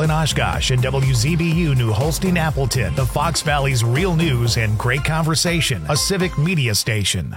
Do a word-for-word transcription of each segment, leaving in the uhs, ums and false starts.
Central in Oshkosh and W Z B U New Holstein Appleton, the Fox Valley's real news and great conversation, a civic media station.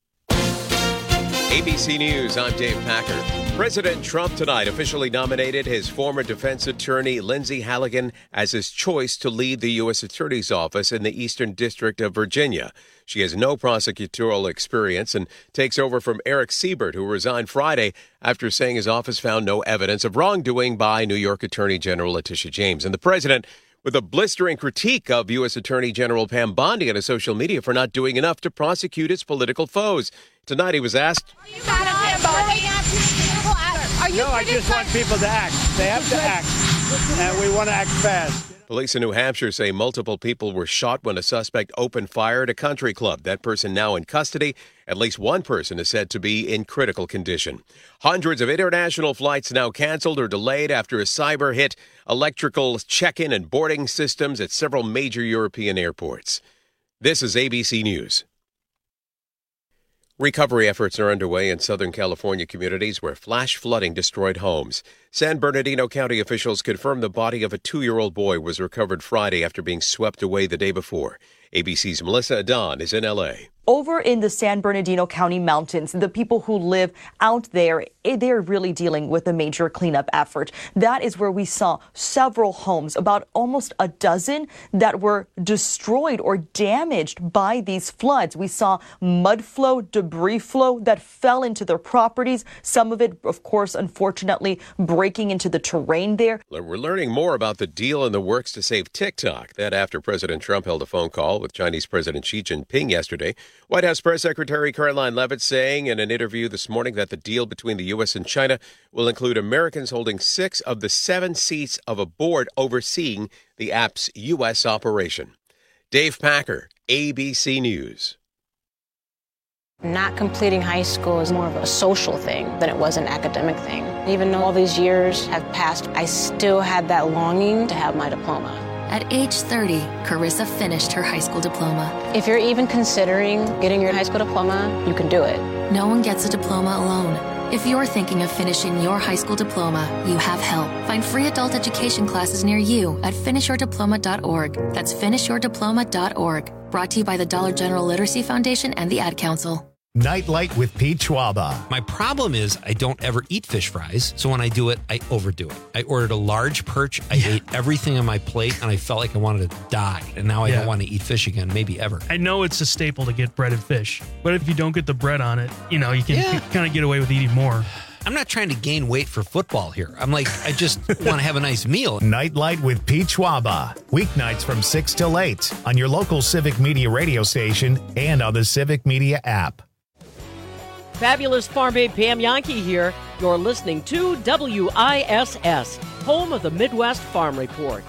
A B C News, I'm Dave Packer. President Trump tonight officially nominated his former defense attorney Lindsay Halligan as his choice to lead the U S Attorney's Office in the Eastern District of Virginia. She has no prosecutorial experience and takes over from Eric Siebert, who resigned Friday after saying his office found no evidence of wrongdoing by New York Attorney General Letitia James. And the president, with a blistering critique of U S Attorney General Pam Bondi on his social media for not doing enough to prosecute his political foes. Tonight he was asked, Are you mad at Pam Bondi? Are you no, I just want people to act. They have to act, and we want to act fast. Police in New Hampshire say multiple people were shot when a suspect opened fire at a country club. That person now in custody. At least one person is said to be in critical condition. Hundreds of international flights now canceled or delayed after a cyber hit electrical check-in and boarding systems at several major European airports. This is A B C News. Recovery efforts are underway in Southern California communities where flash flooding destroyed homes. San Bernardino County officials confirmed the body of a two-year-old boy was recovered Friday after being swept away the day before. A B C's Melissa Adon is in L A. Over in the San Bernardino County mountains, the people who live out there, they're really dealing with a major cleanup effort. That is where we saw several homes, about almost a dozen, that were destroyed or damaged by these floods. We saw mud flow, debris flow that fell into their properties. Some of it, of course, unfortunately, breaking into the terrain there. We're learning more about the deal in the works to save TikTok. That after President Trump held a phone call with Chinese President Xi Jinping yesterday. White House Press Secretary Caroline Leavitt saying in an interview this morning that the deal between the U S and China will include Americans holding six of the seven seats of a board overseeing the app's U S operation. Dave Packer, A B C News. Not completing high school is more of a social thing than it was an academic thing. Even though all these years have passed, I still had that longing to have my diploma. At age thirty, Carissa finished her high school diploma. If you're even considering getting your high school diploma, you can do it. No one gets a diploma alone. If you're thinking of finishing your high school diploma, you have help. Find free adult education classes near you at finish your diploma dot org. That's finish your diploma dot org. Brought to you by the Dollar General Literacy Foundation and the Ad Council. Nightlight with Pete Schwaba. My problem is I don't ever eat fish fries, so when I do it, I overdo it. I ordered a large perch, I yeah. ate everything on my plate, and I felt like I wanted to die. And now I yeah. don't want to eat fish again, maybe ever. I know it's a staple to get breaded fish, but if you don't get the bread on it, you know, you can yeah. kind of get away with eating more. I'm not trying to gain weight for football here. I'm like, I just want to have a nice meal. Nightlight with Pete Schwaba. Weeknights from six till eight on your local Civic Media radio station and on the Civic Media app. Fabulous Farm Babe Pam Yankee here. You're listening to W I S S, home of the Midwest Farm Report.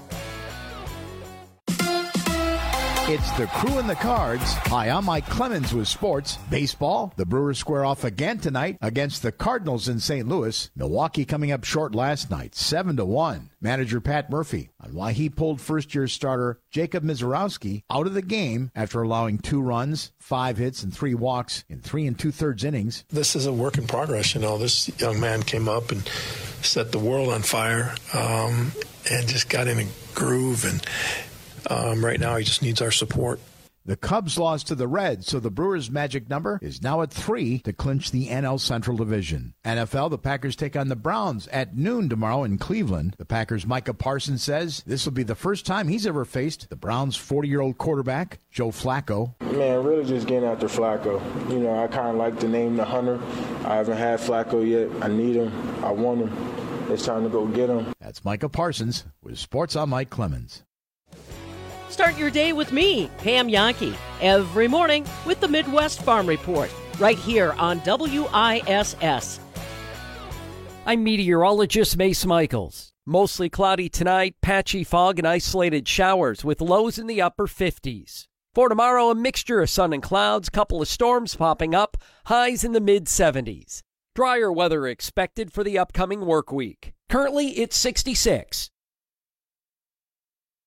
It's the Crew and the Cards. Hi, I'm Mike Clemens with sports. Baseball, the Brewers square off again tonight against the Cardinals in Saint Louis. Milwaukee coming up short last night, seven to one. Manager Pat Murphy on why he pulled first-year starter Jacob Mizorowski out of the game after allowing two runs, five hits, and three walks in three and two-thirds innings. This is a work in progress. You know, this young man came up and set the world on fire um, and just got in a groove, and Um, right now, he just needs our support. The Cubs lost to the Reds, so the Brewers' magic number is now at three to clinch the N L Central Division. N F L, the Packers take on the Browns at noon tomorrow in Cleveland. The Packers' Micah Parsons says this will be the first time he's ever faced the Browns' forty-year-old quarterback, Joe Flacco. Man, really just getting after Flacco. You know, I kind of like the name The Hunter. I haven't had Flacco yet. I need him. I want him. It's time to go get him. That's Micah Parsons with Sports on Mike Clemens. Start your day with me, Pam Yankee, every morning with the Midwest Farm Report, right here on W I S S. I'm meteorologist Mace Michaels. Mostly cloudy tonight, patchy fog and isolated showers with lows in the upper fifties. For tomorrow, a mixture of sun and clouds, couple of storms popping up, highs in the mid-seventies. Drier weather expected for the upcoming work week. Currently, it's sixty-six.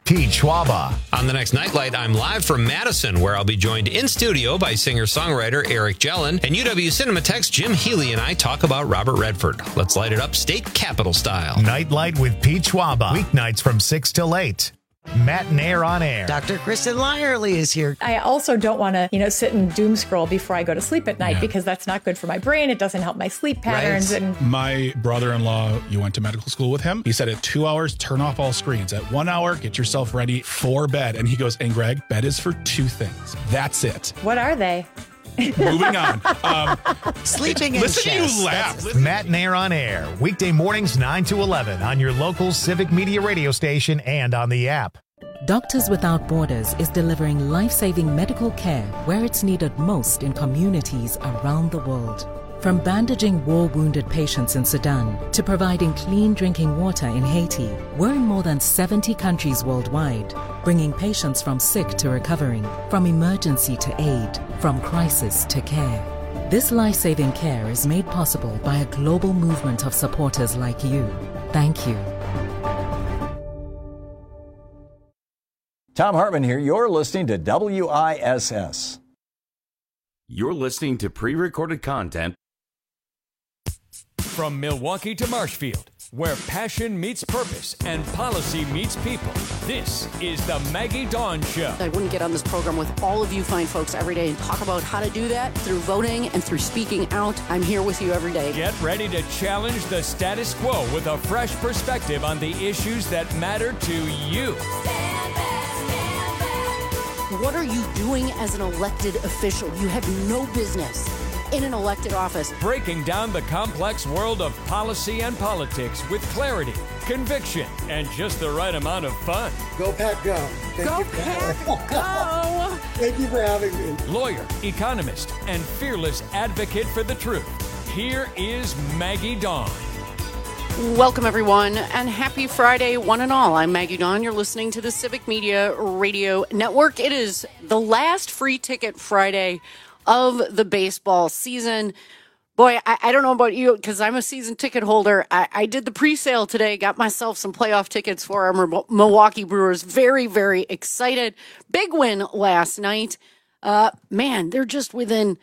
Pete Schwaba. On the next Nightlight, I'm live from Madison, where I'll be joined in studio by singer-songwriter Eric Jellin, and U W Cinematheque's Jim Healy and I talk about Robert Redford. Let's light it up state capitol style. Nightlight with Pete Schwaba. Weeknights from six till eight. Matt and Air on Air. Doctor Kristen Lyerly is here. I also don't want to, you know, sit and doom scroll before I go to sleep at night yeah. because that's not good for my brain. It doesn't help my sleep patterns. Right. And my brother-in-law, you went to medical school with him. He said at two hours, turn off all screens. At one hour, get yourself ready for bed. And he goes, and Greg, bed is for two things. That's it. What are they? Moving on. Um, Sleeping in Listen chess. to you laugh. Matt and Air on Air. Weekday mornings nine to eleven on your local Civic Media radio station and on the app. Doctors Without Borders is delivering life-saving medical care where it's needed most in communities around the world. From bandaging war-wounded patients in Sudan to providing clean drinking water in Haiti, we're in more than seventy countries worldwide, bringing patients from sick to recovering, from emergency to aid, from crisis to care. This life-saving care is made possible by a global movement of supporters like you. Thank you. Tom Hartman here. You're listening to W I S S. You're listening to pre-recorded content from Milwaukee to Marshfield, where passion meets purpose and policy meets people. This is the Maggie Dawn Show. I wouldn't get on this program with all of you fine folks every day and talk about how to do that through voting and through speaking out. I'm here with you every day. Get ready to challenge the status quo with a fresh perspective on the issues that matter to you. What are you doing as an elected official? You have no business in an elected office. Breaking down the complex world of policy and politics with clarity, conviction, and just the right amount of fun. Go Pack Go. Thank Go you. Pack Go. Thank you for having me. Lawyer, economist, and fearless advocate for the truth. Here is Maggie Dawn. Welcome, everyone, and happy Friday, one and all. I'm Maggie Dawn. You're listening to the Civic Media Radio Network. It is the last free ticket Friday of the baseball season. Boy, I, I don't know about you, because I'm a season ticket holder. I, I did the pre-sale today, got myself some playoff tickets for our Milwaukee Brewers. Very, very excited. Big win last night. Uh, man, they're just within,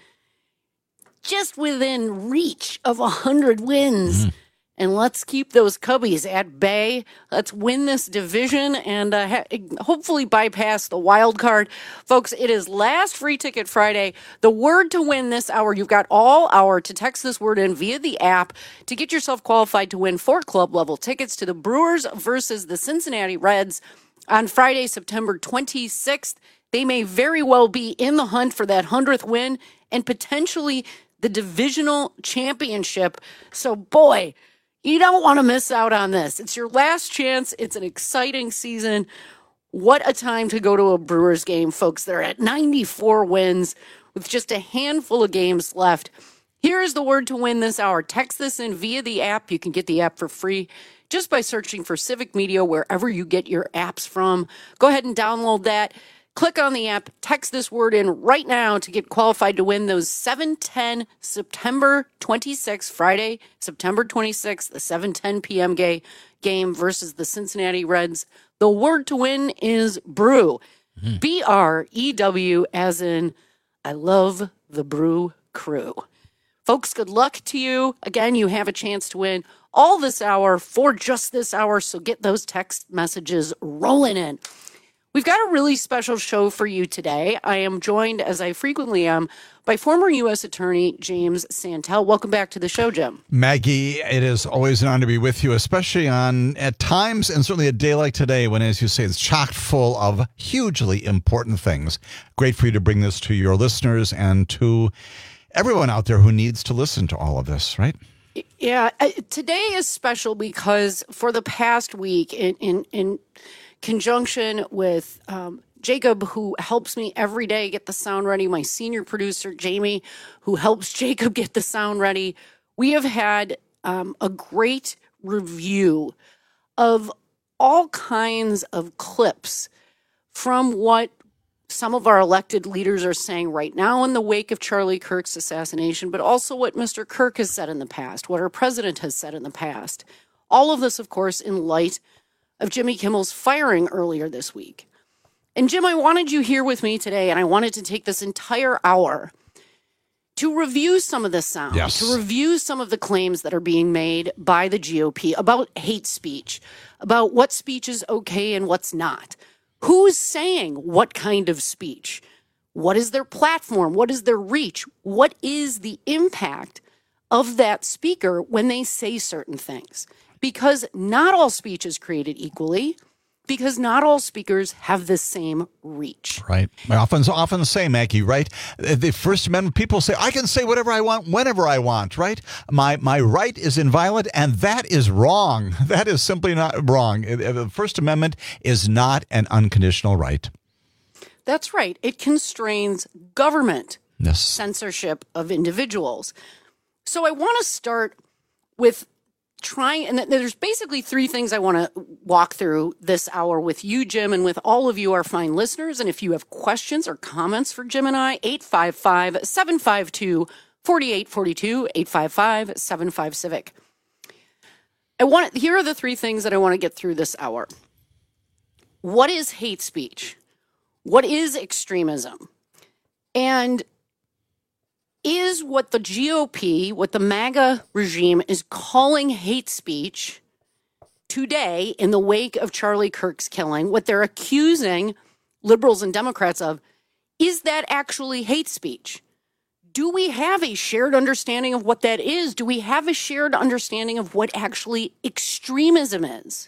just within reach of one hundred wins. Mm. And let's keep those Cubbies at bay. Let's win this division and uh, ha- hopefully bypass the wild card. Folks, it is last free ticket Friday. The word to win this hour, you've got all hour to text this word in via the app to get yourself qualified to win four club level tickets to the Brewers versus the Cincinnati Reds on Friday, September twenty-sixth. They may very well be in the hunt for that hundredth win and potentially the divisional championship. So, boy, you don't want to miss out on this. It's your last chance. It's an exciting season. What a time to go to a Brewers game, folks. They're at ninety-four wins with just a handful of games left. Here is the word to win this hour. Text this in via the app. You can get the app for free just by searching for Civic Media wherever you get your apps from. Go ahead and download that. Click on the app, text this word in right now to get qualified to win those seven ten September twenty-sixth, Friday, September twenty-sixth, the seven ten p.m. gay game versus the Cincinnati Reds. The word to win is brew. Mm-hmm. B R E W as in I love the Brew Crew. Folks, good luck to you. Again, you have a chance to win all this hour for just this hour, so get those text messages rolling in. We've got a really special show for you today. I am joined, as I frequently am, by former U S Attorney James Santel. Welcome back to the show, Jim. Maggie, it is always an honor to be with you, especially on, at times, and certainly a day like today when, as you say, it's chock full of hugely important things. Great for you to bring this to your listeners and to everyone out there who needs to listen to all of this, right? Yeah, today is special because for the past week, in in, in conjunction with um, Jacob, who helps me every day get the sound ready, my senior producer, Jamie, who helps Jacob get the sound ready, we have had um, a great review of all kinds of clips from what some of our elected leaders are saying right now in the wake of Charlie Kirk's assassination, but also what Mister Kirk has said in the past, what our president has said in the past. All of this, of course, in light of Jimmy Kimmel's firing earlier this week. And Jim, I wanted you here with me today, and I wanted to take this entire hour to review some of the sound, yes. to review some of the claims that are being made by the G O P about hate speech, about what speech is okay and what's not. Who's saying what kind of speech? What is their platform? What is their reach? What is the impact of that speaker when they say certain things? Because not all speech is created equally, because not all speakers have the same reach. Right. I often, often say, Maggie, right? The First Amendment, people say, I can say whatever I want, whenever I want, right? My my right is inviolate, and that is wrong. That is simply not wrong. The First Amendment is not an unconditional right. That's right. It constrains government yes. censorship of individuals. So I want to start with trying, and there's basically three things I want to walk through this hour with you, Jim, and with all of you, our fine listeners. And if you have questions or comments for Jim and I, eight five five, seven five two, four eight four two, eight five five, seven five Civic. I want, here are the three things that I want to get through this hour. What is hate speech? What is extremism? And is what the G O P, what the MAGA regime is calling hate speech today in the wake of Charlie Kirk's killing, what they're accusing liberals and Democrats of, is that actually hate speech? Do we have a shared understanding of what that is? Do we have a shared understanding of what actually extremism is?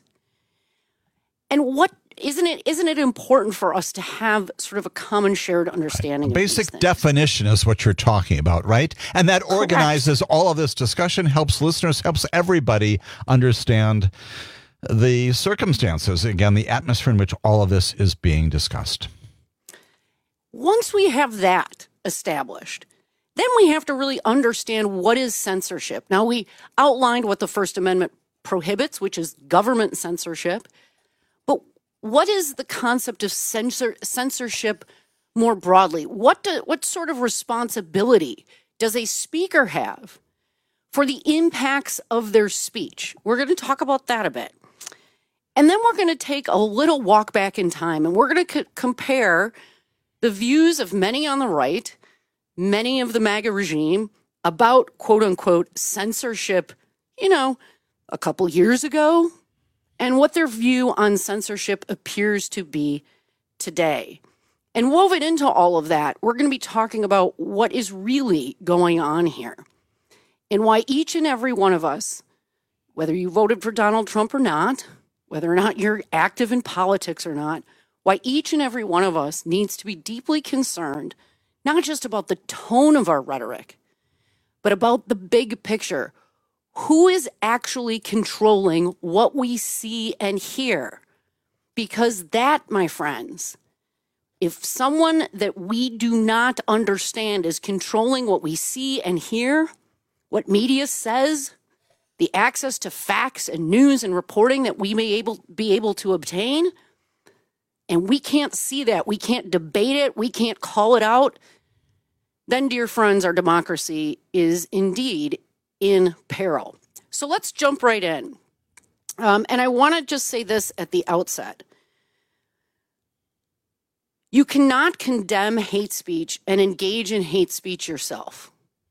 And what Isn't it isn't it important for us to have sort of a common shared understanding? Right. Basic definition is what you're talking about, right? And that Correct. organizes all of this discussion, helps listeners, helps everybody understand the circumstances, again, the atmosphere in which all of this is being discussed. Once we have that established, then we have to really understand what is censorship. Now, we outlined what the First Amendment prohibits, which is government censorship. But what is the concept of censor, censorship more broadly? What do, what sort of responsibility does a speaker have for the impacts of their speech? We're going to talk about that a bit. And then we're going to take a little walk back in time, and we're going to c- compare the views of many on the right, many of the MAGA regime, about quote-unquote censorship, you know, a couple years ago, and what their view on censorship appears to be today. And woven into all of that, we're going to be talking about what is really going on here and why each and every one of us, whether you voted for Donald Trump or not, whether or not you're active in politics or not, why each and every one of us needs to be deeply concerned, not just about the tone of our rhetoric, but about the big picture. Who is actually controlling what we see and hear? Because that, my friends, if someone that we do not understand is controlling what we see and hear, what media says, the access to facts and news and reporting that we may able, be able to obtain, and we can't see that, we can't debate it, we can't call it out, then, dear friends, our democracy is indeed in peril. So let's jump right in. Um, and I want to just say this at the outset. You cannot condemn hate speech and engage in hate speech yourself.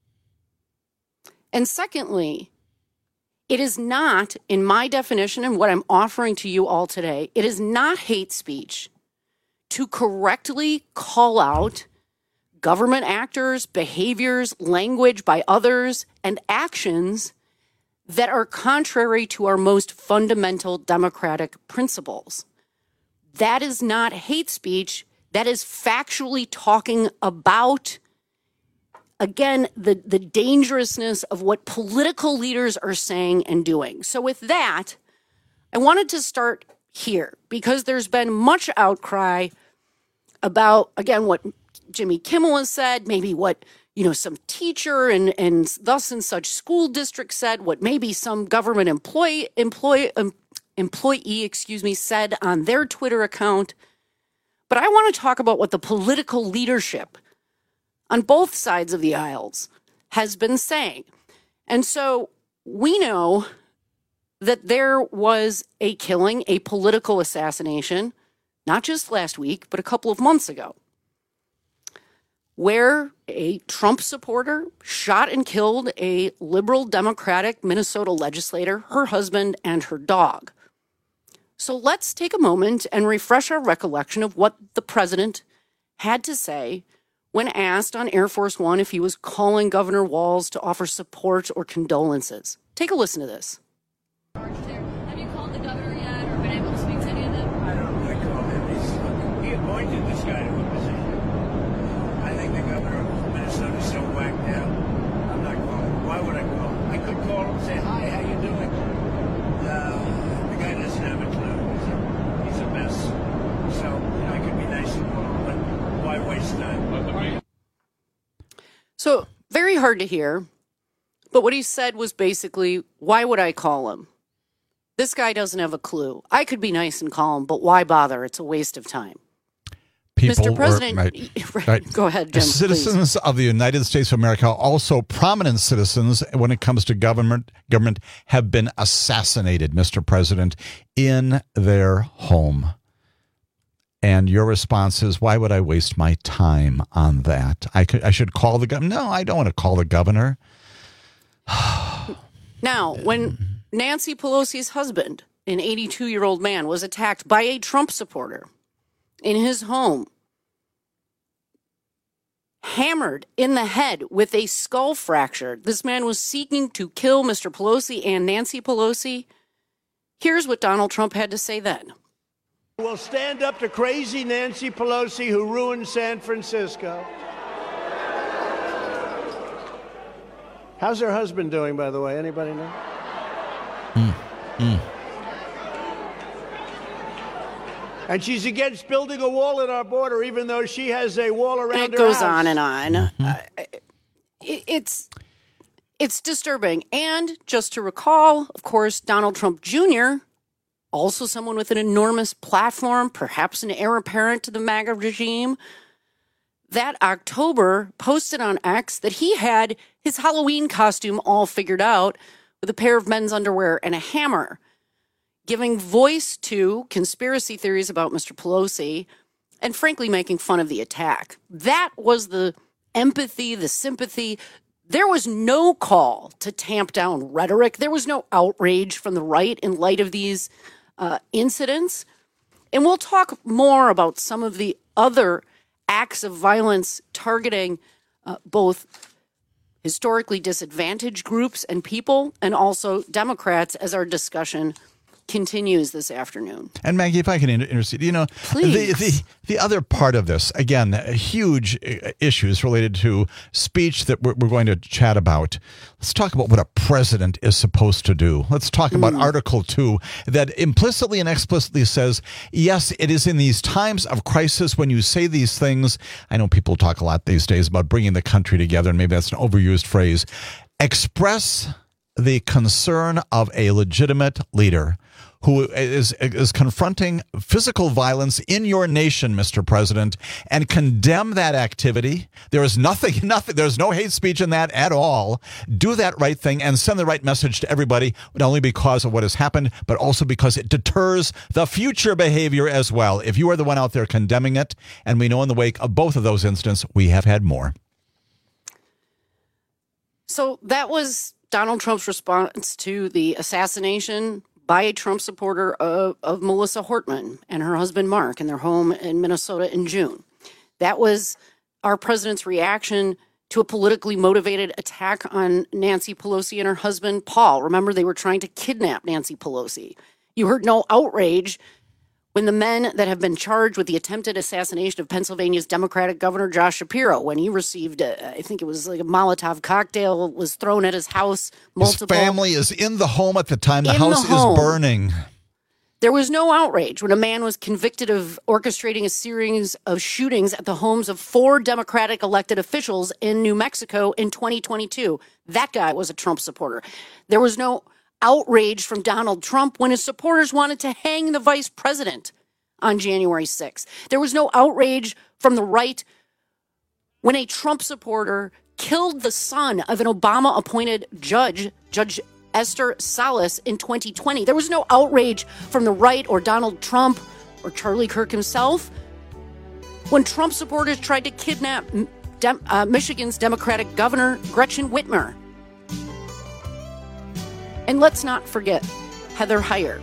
And secondly, it is not, in my definition and what I'm offering to you all today, it is not hate speech to correctly call out government actors, behaviors, language by others, and actions that are contrary to our most fundamental democratic principles. That is not hate speech. That is factually talking about, again, the, the dangerousness of what political leaders are saying and doing. So with that, I wanted to start here because there's been much outcry about, again, what Jimmy Kimmel has said, maybe what, you know, some teacher and, and thus and such school district said, what maybe some government employee, employee, um, employee, excuse me, said on their Twitter account. But I want to talk about what the political leadership on both sides of the aisles has been saying. And so we know that there was a killing, a political assassination, not just last week, but a couple of months ago, where a Trump supporter shot and killed a liberal Democratic Minnesota legislator, her husband, and her dog. So let's take a moment and refresh our recollection of what the president had to say when asked on Air Force One if he was calling Governor Walz to offer support or condolences. Take a listen to this. Have you called the governor yet or been able to speak to any of them? I don't know. I called him. He's, he appointed this guy to a position. I think the governor of Minnesota is so whacked out. I'm not calling. Why would I call him? I could call him and say, hi, how you doing? Uh, the guy doesn't have a clue. He's a, he's a mess. So, you know, I could be nice and call him, but why waste time? So, very hard to hear. But what he said was basically, why would I call him? This guy doesn't have a clue. I could be nice and call him, but why bother? It's a waste of time. People Mister President, were, right, right, right. Go ahead, Jim. Citizens please. of the United States of America, also prominent citizens when it comes to government, government have been assassinated, Mister President, in their home. And your response is, why would I waste my time on that? I could, I should call the governor. No, I don't want to call the governor. Now, when Nancy Pelosi's husband, an eighty-two-year-old man, was attacked by a Trump supporter in his home, hammered in the head with a skull fracture, this man was seeking to kill Mister Pelosi and Nancy Pelosi. Here's what Donald Trump had to say then. We'll stand up to crazy Nancy Pelosi who ruined San Francisco. How's her husband doing, by the way? Anybody know? Mm, mm. And she's against building a wall at our border, even though she has a wall around and it her goes house. on and on. Mm-hmm. Uh, it, it's it's disturbing. And just to recall, of course, Donald Trump Junior, also someone with an enormous platform, perhaps an heir apparent to the MAGA regime, that October posted on X that he had his Halloween costume all figured out with a pair of men's underwear and a hammer, giving voice to conspiracy theories about Mister Pelosi and frankly making fun of the attack. That was the empathy, the sympathy. There was no call to tamp down rhetoric. There was no outrage from the right in light of these uh, incidents. And we'll talk more about some of the other acts of violence targeting uh, both historically disadvantaged groups and people and also Democrats as our discussion continues this afternoon. And Maggie, if I can inter- intercede, you know, the, the the other part of this, again, huge issues related to speech that we're, we're going to chat about. Let's talk about what a president is supposed to do. Let's talk about mm. Article two that implicitly and explicitly says, yes, it is in these times of crisis when you say these things. I know people talk a lot these days about bringing the country together, and maybe that's an overused phrase. Express the concern of a legitimate leader who is is confronting physical violence in your nation, Mister President, and condemn that activity. There is nothing, nothing, there's no hate speech in that at all. Do that right thing and send the right message to everybody, not only because of what has happened, but also because it deters the future behavior as well. If you are the one out there condemning it, and we know in the wake of both of those incidents, we have had more. So that was Donald Trump's response to the assassination by a Trump supporter of, of Melissa Hortman and her husband Mark in their home in Minnesota in June. That was our president's reaction to a politically motivated attack on Nancy Pelosi and her husband Paul. Remember, they were trying to kidnap Nancy Pelosi. You heard no outrage when the men that have been charged with the attempted assassination of Pennsylvania's Democratic Governor Josh Shapiro, when he received, a, I think it was like a Molotov cocktail was thrown at his house. Multiple. His family is in the home at the time. The in house the is burning. There was no outrage when a man was convicted of orchestrating a series of shootings at the homes of four Democratic elected officials in New Mexico in twenty twenty-two. That guy was a Trump supporter. There was no outrage from Donald Trump when his supporters wanted to hang the vice president on January sixth. There was no outrage from the right when a Trump supporter killed the son of an Obama-appointed judge, Judge Esther Salas in twenty twenty. There was no outrage from the right or Donald Trump or Charlie Kirk himself when Trump supporters tried to kidnap Dem- uh, Michigan's Democratic Governor Gretchen Whitmer. And let's not forget Heather Heyer,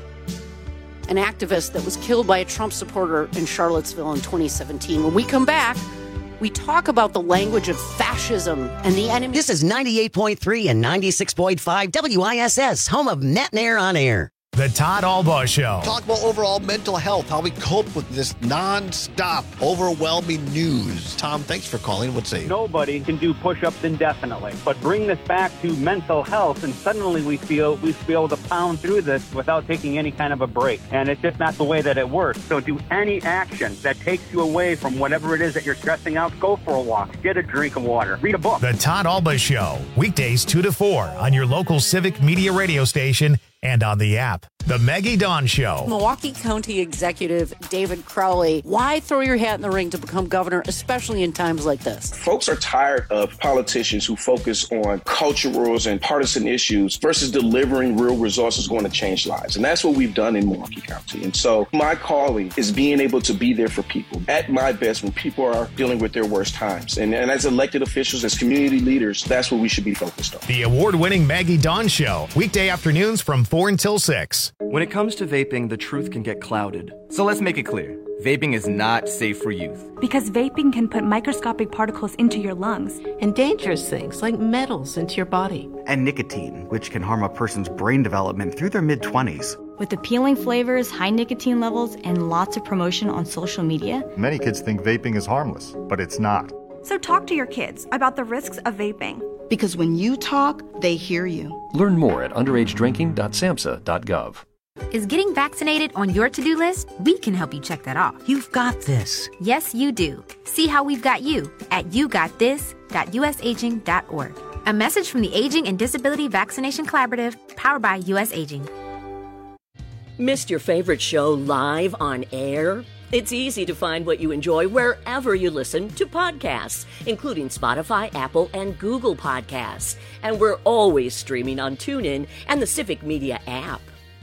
an activist that was killed by a Trump supporter in Charlottesville in twenty seventeen. When we come back, we talk about the language of fascism and the enemy. This is ninety-eight point three and ninety-six point five W I S S, home of Net and Air on Air. The Todd Albaugh Show. Talk about overall mental health, how we cope with this non-stop, overwhelming news. Tom, thanks for calling. What's say? Nobody can do push-ups indefinitely, but bring this back to mental health, and suddenly we feel we feel able to pound through this without taking any kind of a break. And it's just not the way that it works. So do any action that takes you away from whatever it is that you're stressing out. Go for a walk. Get a drink of water. Read a book. The Todd Albaugh Show. Weekdays two to four on your local Civic Media radio station and on the app. The Maggie Dawn Show. Milwaukee County Executive David Crowley, why throw your hat in the ring to become governor, especially in times like this? Folks are tired of politicians who focus on culturals and partisan issues versus delivering real results is going to change lives. And that's what we've done in Milwaukee County. And so my calling is being able to be there for people at my best when people are dealing with their worst times. And, and as elected officials, as community leaders, that's what we should be focused on. The award-winning Maggie Dawn Show. Weekday afternoons from four until six. When it comes to vaping, the truth can get clouded. So let's make it clear. Vaping is not safe for youth. Because vaping can put microscopic particles into your lungs. And dangerous things like metals into your body. And nicotine, which can harm a person's brain development through their mid-twenties. With appealing flavors, high nicotine levels, and lots of promotion on social media. Many kids think vaping is harmless, but it's not. So talk to your kids about the risks of vaping. Because when you talk, they hear you. Learn more at underage drinking dot samhsa dot gov. Is getting vaccinated on your to-do list? We can help you check that off. You've got this. Yes, you do. See how we've got you at you got this dot u s aging dot org. A message from the Aging and Disability Vaccination Collaborative, powered by U S Aging. Missed your favorite show live on air? It's easy to find what you enjoy wherever you listen to podcasts, including Spotify, Apple, and Google Podcasts. And we're always streaming on TuneIn and the Civic Media app.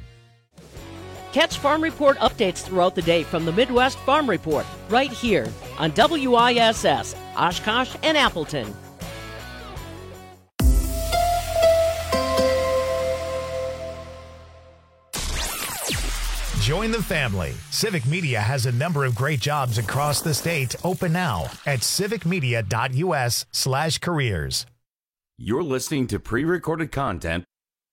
Catch Farm Report updates throughout the day from the Midwest Farm Report, right here on W I S S, Oshkosh and Appleton. Join the family. Civic Media has a number of great jobs across the state open now at civic media dot u s slash careers. You're listening to pre-recorded content.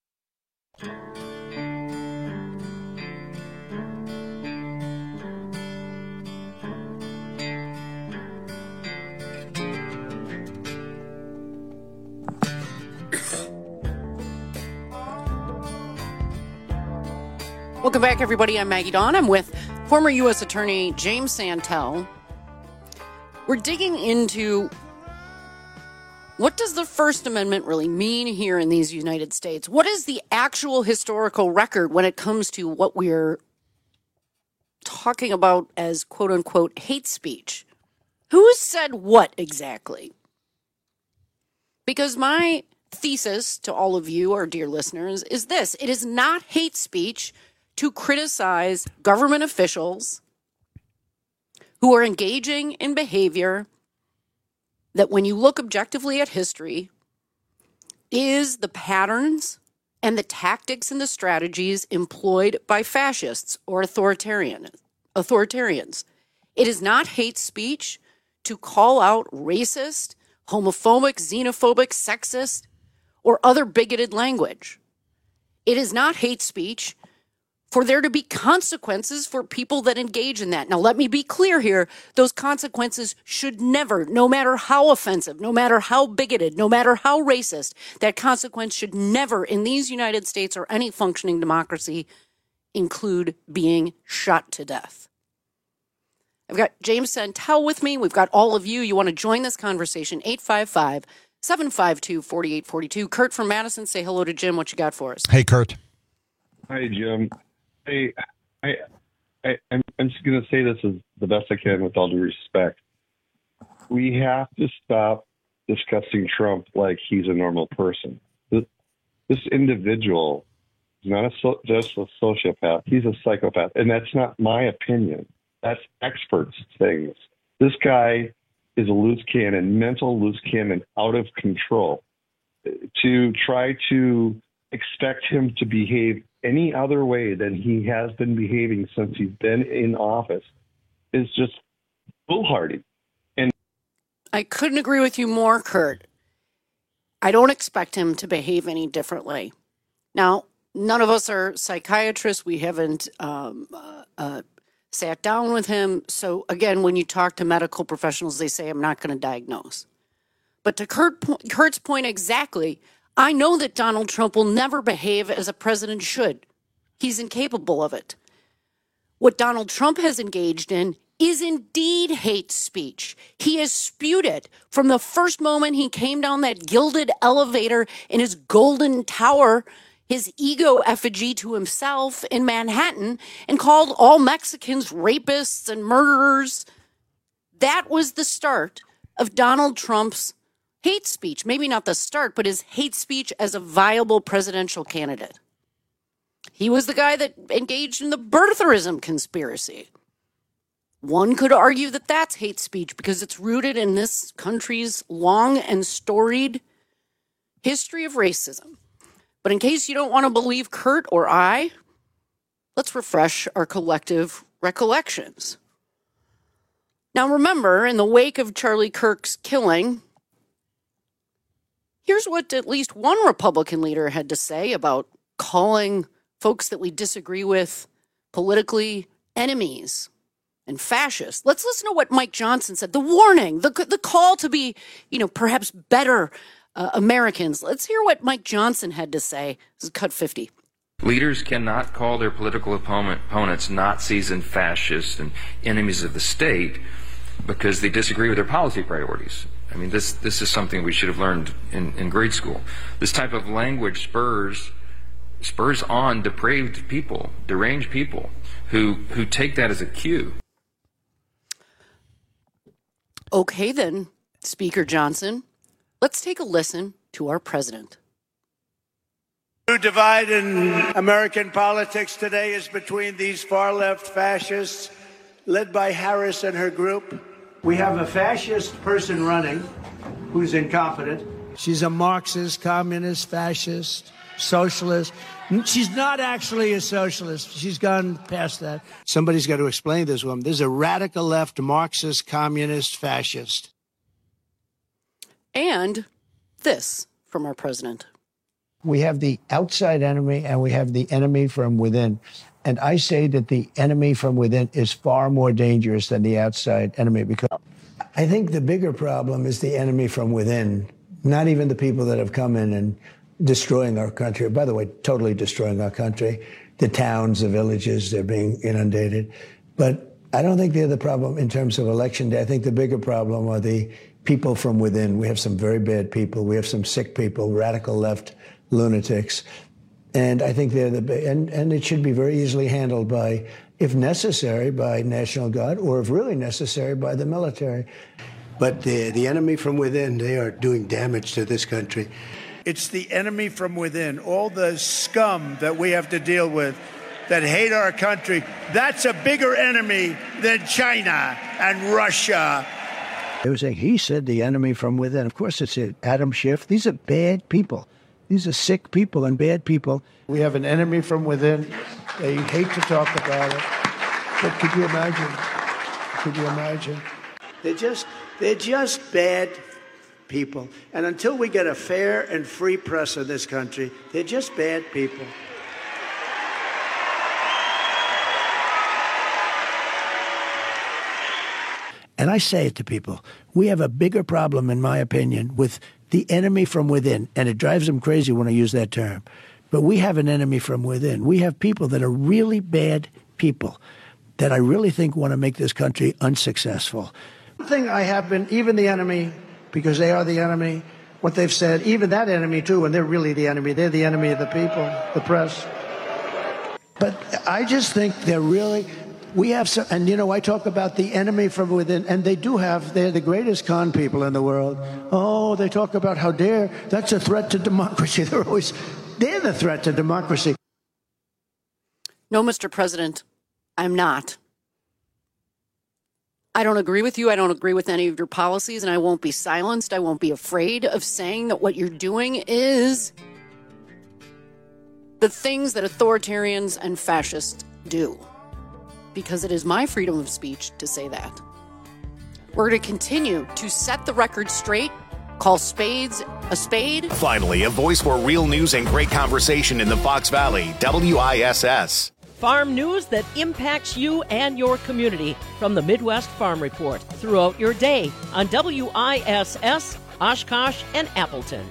Welcome back, everybody. I'm Maggie Dawn. I'm with former U S Attorney James Santel. We're digging into what does the First Amendment really mean here in these United States? What is the actual historical record when it comes to what we're talking about as quote-unquote hate speech? Who said what exactly? Because my thesis to all of you, our dear listeners, is this. It is not hate speech to criticize government officials who are engaging in behavior that, when you look objectively at history, is the patterns and the tactics and the strategies employed by fascists or authoritarian, authoritarians. It is not hate speech to call out racist, homophobic, xenophobic, sexist, or other bigoted language. It is not hate speech for there to be consequences for people that engage in that. Now, let me be clear here. Those consequences should never, no matter how offensive, no matter how bigoted, no matter how racist, that consequence should never, in these United States or any functioning democracy, include being shot to death. I've got James Santel with me. We've got all of you. You want to join this conversation, eight five five, seven five two, four eight four two. Kurt from Madison, say hello to Jim. What you got for us? Hey, Kurt. Hi, Jim. Hey, I, I, I'm, I'm just going to say this as the best I can with all due respect. We have to stop discussing Trump like he's a normal person. This individual is not a so, just a sociopath. He's a psychopath. And that's not my opinion. That's experts' things. This guy is a loose cannon, mental loose cannon, out of control. To try to expect him to behave any other way than he has been behaving since he's been in office is just foolhardy. And I couldn't agree with you more, Kurt. I don't expect him to behave any differently. Now, none of us are psychiatrists. We haven't um, uh, uh, sat down with him. So, again, when you talk to medical professionals, they say, I'm not going to diagnose. But to Kurt, Kurt's point exactly, I know that Donald Trump will never behave as a president should. He's incapable of it. What Donald Trump has engaged in is indeed hate speech. He has spewed it from the first moment he came down that gilded elevator in his golden tower, his ego effigy to himself in Manhattan, and called all Mexicans rapists and murderers. That was the start of Donald Trump's hate speech. Maybe not the start, but his hate speech as a viable presidential candidate. He was the guy that engaged in the birtherism conspiracy. One could argue that that's hate speech because it's rooted in this country's long and storied history of racism. But in case you don't want to believe Kurt or I, let's refresh our collective recollections. Now remember, in the wake of Charlie Kirk's killing, here's what at least one Republican leader had to say about calling folks that we disagree with politically enemies and fascists. Let's listen to what Mike Johnson said. The warning, the the call to be, you know, perhaps better uh, Americans. Let's hear what Mike Johnson had to say. This is cut fifty. Leaders cannot call their political opponent, opponents Nazis and fascists and enemies of the state because they disagree with their policy priorities. I mean, this this is something we should have learned in, in grade school. This type of language spurs spurs on depraved people, deranged people who who take that as a cue. Okay, then, Speaker Johnson, let's take a listen to our president. The divide in American politics today is between these far-left fascists led by Harris and her group. We have a fascist person running who's incompetent. She's a Marxist, communist, fascist, socialist. She's not actually a socialist. She's gone past that. Somebody's got to explain this woman. There's a radical left Marxist, communist, fascist. And this from our president. We have the outside enemy and we have the enemy from within. And I say that the enemy from within is far more dangerous than the outside enemy, because I think the bigger problem is the enemy from within, not even the people that have come in and destroying our country. By the way, totally destroying our country. The towns, the villages, they're being inundated. But I don't think they're the problem in terms of election day. I think the bigger problem are the people from within. We have some very bad people. We have some sick people, radical left lunatics. And I think they're the, and, and it should be very easily handled by, if necessary, by National Guard, or if really necessary, by the military. But the, the enemy from within, they are doing damage to this country. It's the enemy from within, all the scum that we have to deal with that hate our country. That's a bigger enemy than China and Russia. They were saying, he said the enemy from within. Of course, it's Adam Schiff. These are bad people. These are sick people and bad people. We have an enemy from within. They hate to talk about it. But could you imagine? Could you imagine? They're just, they're just bad people. And until we get a fair and free press in this country, they're just bad people. And I say it to people, we have a bigger problem, in my opinion, with the enemy from within. And it drives them crazy when I use that term. But we have an enemy from within. We have people that are really bad people that I really think want to make this country unsuccessful. One thing I have been, even the enemy, because they are the enemy, what they've said, even that enemy too, and they're really the enemy. They're the enemy of the people, the press. But I just think they're really, we have some, and you know, I talk about the enemy from within, and they do have, they're the greatest con people in the world. Oh, they talk about how dare, that's a threat to democracy. They're always, They're the threat to democracy. No, Mister President, I'm not. I don't agree with you. I don't agree with any of your policies, and I won't be silenced. I won't be afraid of saying that what you're doing is the things that authoritarians and fascists do, because it is my freedom of speech to say that. We're going to continue to set the record straight, call spades a spade. Finally, a voice for real news and great conversation in the Fox Valley, W I S S. Farm news that impacts you and your community from the Midwest Farm Report throughout your day on W I S S, Oshkosh, and Appleton.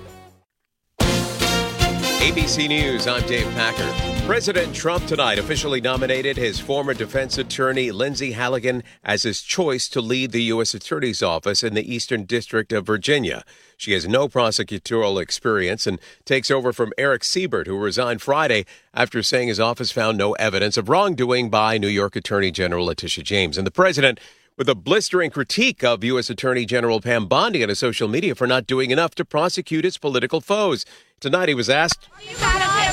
A B C News, I'm Dave Packer. President Trump tonight officially nominated his former defense attorney, Lindsay Halligan, as his choice to lead the U S Attorney's Office in the Eastern District of Virginia. She has no prosecutorial experience and takes over from Eric Siebert, who resigned Friday after saying his office found no evidence of wrongdoing by New York Attorney General Letitia James. And the president, with a blistering critique of U S Attorney General Pam Bondi on his social media for not doing enough to prosecute his political foes. Tonight he was asked, Are you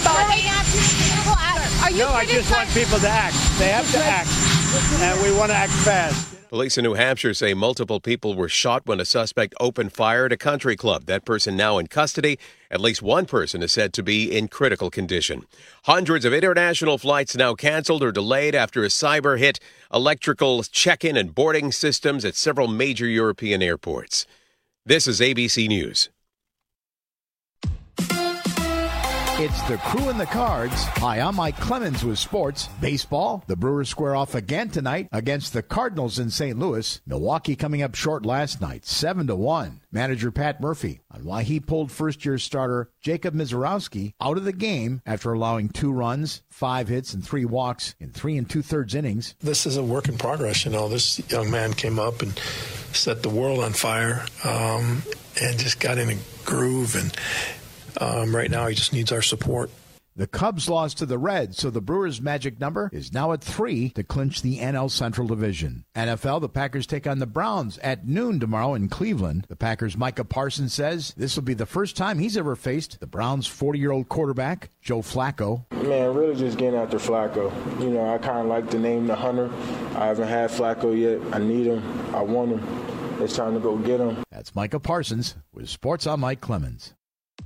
no, I just want people to act. They have to act, and we want to act fast. Police in New Hampshire say multiple people were shot when a suspect opened fire at a country club. That person now in custody. At least one person is said to be in critical condition. Hundreds of international flights now canceled or delayed after a cyber hit electrical check-in and boarding systems at several major European airports. This is A B C News. It's the Crew and the Cards. Hi, I'm Mike Clemens with sports. Baseball, the Brewers square off again tonight against the Cardinals in Saint Louis. Milwaukee coming up short last night, seven to one. Manager Pat Murphy on why he pulled first-year starter Jacob Mizorowski out of the game after allowing two runs, five hits, and three walks in three and two-thirds innings. This is a work in progress. You know, this young man came up and set the world on fire um, and just got in a groove, and Um, right now, he just needs our support. The Cubs lost to the Reds, so the Brewers' magic number is now at three to clinch the N L Central Division. N F L, the Packers take on the Browns at noon tomorrow in Cleveland. The Packers' Micah Parsons says this will be the first time he's ever faced the Browns' forty-year-old quarterback, Joe Flacco. Man, really just getting after Flacco. You know, I kind of like the name The Hunter. I haven't had Flacco yet. I need him. I want him. It's time to go get him. That's Micah Parsons with Sports on Mike Clemens.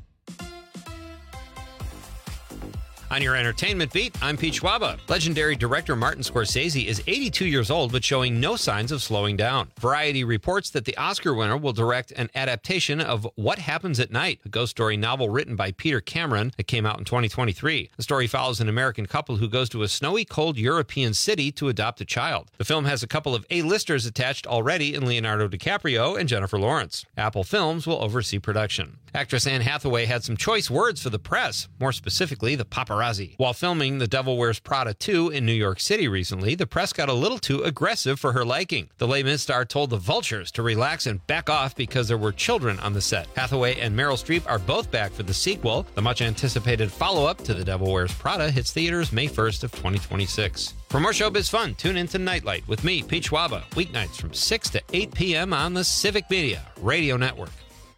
On your entertainment beat, I'm Pete Schwaba. Legendary director Martin Scorsese is eighty-two years old, but showing no signs of slowing down. Variety reports that the Oscar winner will direct an adaptation of What Happens at Night, a ghost story novel written by Peter Cameron that came out in twenty twenty-three. The story follows an American couple who goes to a snowy, cold European city to adopt a child. The film has a couple of A-listers attached already in Leonardo DiCaprio and Jennifer Lawrence. Apple Films will oversee production. Actress Anne Hathaway had some choice words for the press, more specifically the paparazzi. While filming The Devil Wears Prada two in New York City recently, the press got a little too aggressive for her liking. The Les Mis star told the Vultures to relax and back off because there were children on the set. Hathaway and Meryl Streep are both back for the sequel. The much-anticipated follow-up to The Devil Wears Prada hits theaters May first of twenty twenty-six. For more showbiz fun, tune into Nightlight with me, Pete Schwaba, weeknights from six to eight p.m. on the Civic Media Radio Network.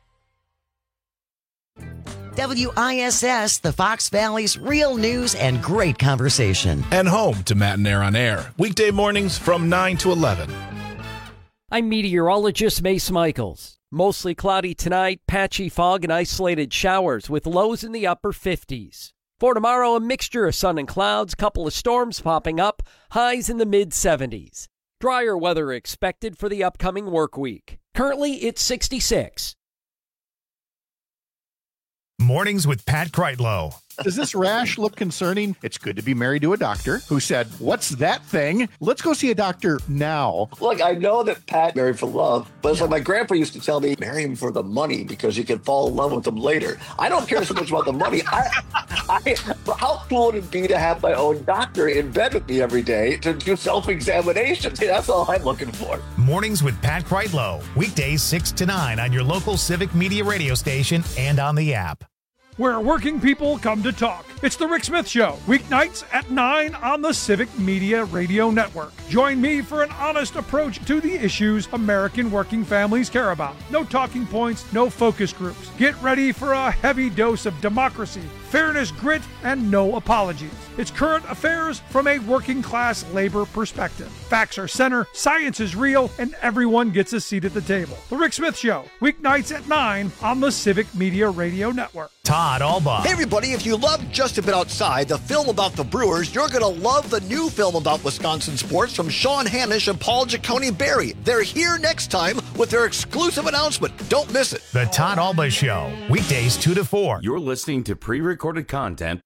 W I S S, the Fox Valley's real news and great conversation. And home to Matt and Air on Air, weekday mornings from nine to eleven. I'm meteorologist Mace Michaels. Mostly cloudy tonight, patchy fog and isolated showers with lows in the upper fifties. For tomorrow, a mixture of sun and clouds, couple of storms popping up, highs in the mid seventies. Drier weather expected for the upcoming work week. Currently, it's sixty-six. Mornings with Pat Kreitlow. Does this rash look concerning? It's good to be married to a doctor who said, "What's that thing? Let's go see a doctor now." Look, I know that Pat married for love, but it's like my grandpa used to tell me, marry him for the money because you can fall in love with him later. I don't care so much about the money. I, I, how cool would it be to have my own doctor in bed with me every day to do self-examinations? That's all I'm looking for. Mornings with Pat Kreitlow. Weekdays six to nine on your local Civic Media radio station and on the app. Where working people come to talk. It's The Rick Smith Show, weeknights at nine on the Civic Media Radio Network. Join me for an honest approach to the issues American working families care about. No talking points, no focus groups. Get ready for a heavy dose of democracy, fairness, grit, and no apologies. It's current affairs from a working class labor perspective. Facts are center, science is real, and everyone gets a seat at the table. The Rick Smith Show, weeknights at nine on the Civic Media Radio Network. Todd Alba. Hey everybody, if you love Just a Bit Outside, the film about the Brewers, you're going to love the new film about Wisconsin sports from Sean Hanisch and Paul Giacone Barry. They're here next time with their exclusive announcement. Don't miss it. The Todd Alba Show, weekdays two to four. You're listening to pre-recorded content.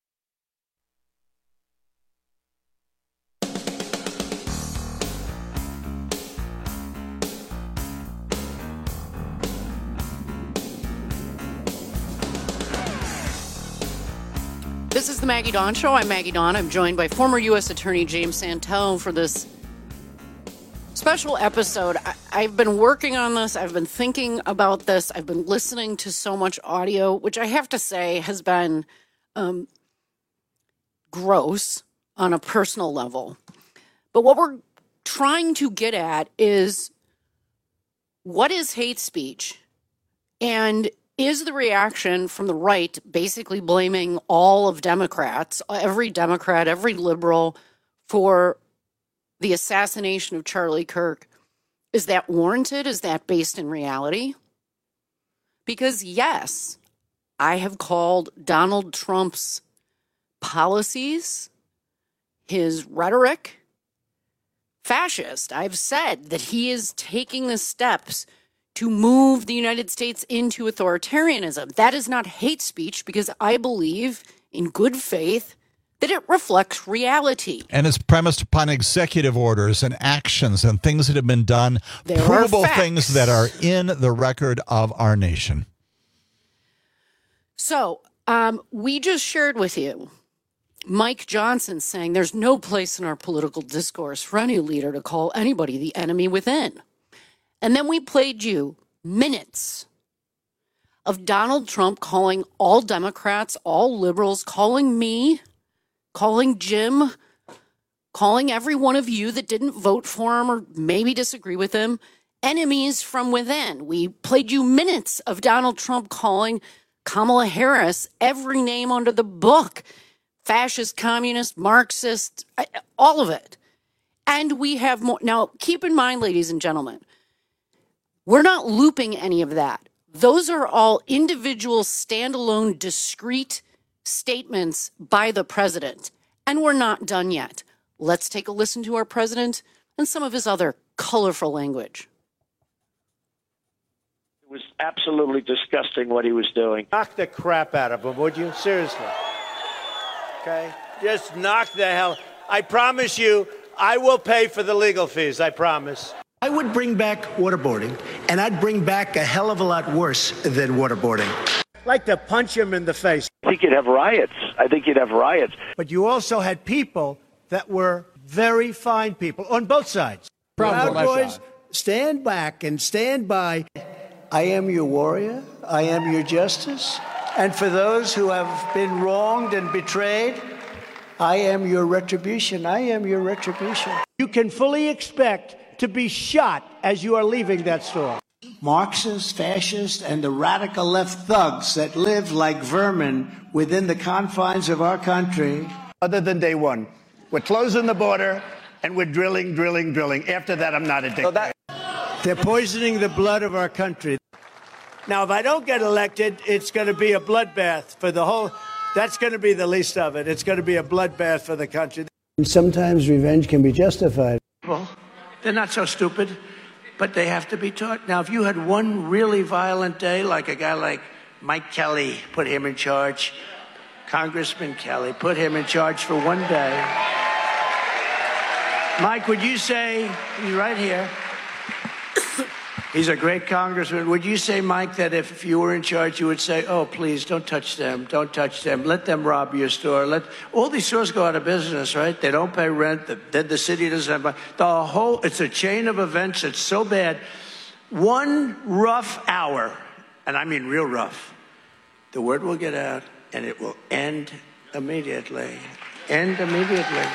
This is the Maggie Dawn Show. I'm Maggie Dawn. I'm joined by former U S Attorney James Santone for this special episode. I, I've been working on this. I've been thinking about this. I've been listening to so much audio, which I have to say has been um, gross on a personal level. But what we're trying to get at is, what is hate speech? And is the reaction from the right basically blaming all of Democrats, every Democrat, every liberal, for the assassination of Charlie Kirk? Is that warranted? Is that based in reality? Because yes, I have called Donald Trump's policies, his rhetoric, fascist. I've said that he is taking the steps to move the United States into authoritarianism. That is not hate speech, because I believe in good faith that it reflects reality. And it's premised upon executive orders and actions and things that have been done, There provable are facts. things that are in the record of our nation. So um, we just shared with you Mike Johnson saying there's no place in our political discourse for any leader to call anybody the enemy within. And then we played you minutes of Donald Trump calling all Democrats, all liberals, calling me, calling Jim, calling every one of you that didn't vote for him or maybe disagree with him, enemies from within. We played you minutes of Donald Trump calling Kamala Harris every name under the book, fascist, communist, Marxist, all of it. And we have more. Now, keep in mind, ladies and gentlemen, we're not looping any of that. Those are all individual, standalone, discrete statements by the president. And we're not done yet. Let's take a listen to our president and some of his other colorful language. It was absolutely disgusting what he was doing. Knock the crap out of him, would you? Seriously. Okay? Just knock the hell. I promise you, I will pay for the legal fees. I promise. I would bring back waterboarding, and I'd bring back a hell of a lot worse than waterboarding. Like to punch him in the face. I think you'd have riots. I think you'd have riots. But you also had people that were very fine people on both sides. Proud boys, stand back and stand by. I am your warrior. I am your justice. And for those who have been wronged and betrayed, I am your retribution. I am your retribution. You can fully expect to be shot as you are leaving that store. Marxists, fascists, and the radical left thugs that live like vermin within the confines of our country. Other than day one, we're closing the border and we're drilling, drilling, drilling. After that, I'm not a dictator. So that- They're poisoning the blood of our country. Now, if I don't get elected, it's going to be a bloodbath for the whole. That's going to be the least of it. It's going to be a bloodbath for the country. Sometimes revenge can be justified. Well, they're not so stupid, but they have to be taught. Now, if you had one really violent day, like a guy like Mike Kelly, put him in charge, Congressman Kelly, put him in charge for one day. Mike, would you say, he's right here, he's a great congressman. Would you say, Mike, that if you were in charge, you would say, oh, please, don't touch them, don't touch them, let them rob your store. Let all these stores go out of business, right? They don't pay rent. The, then the city doesn't have money. The whole, it's a chain of events. It's so bad. One rough hour, and I mean real rough, the word will get out, and it will end immediately. End immediately.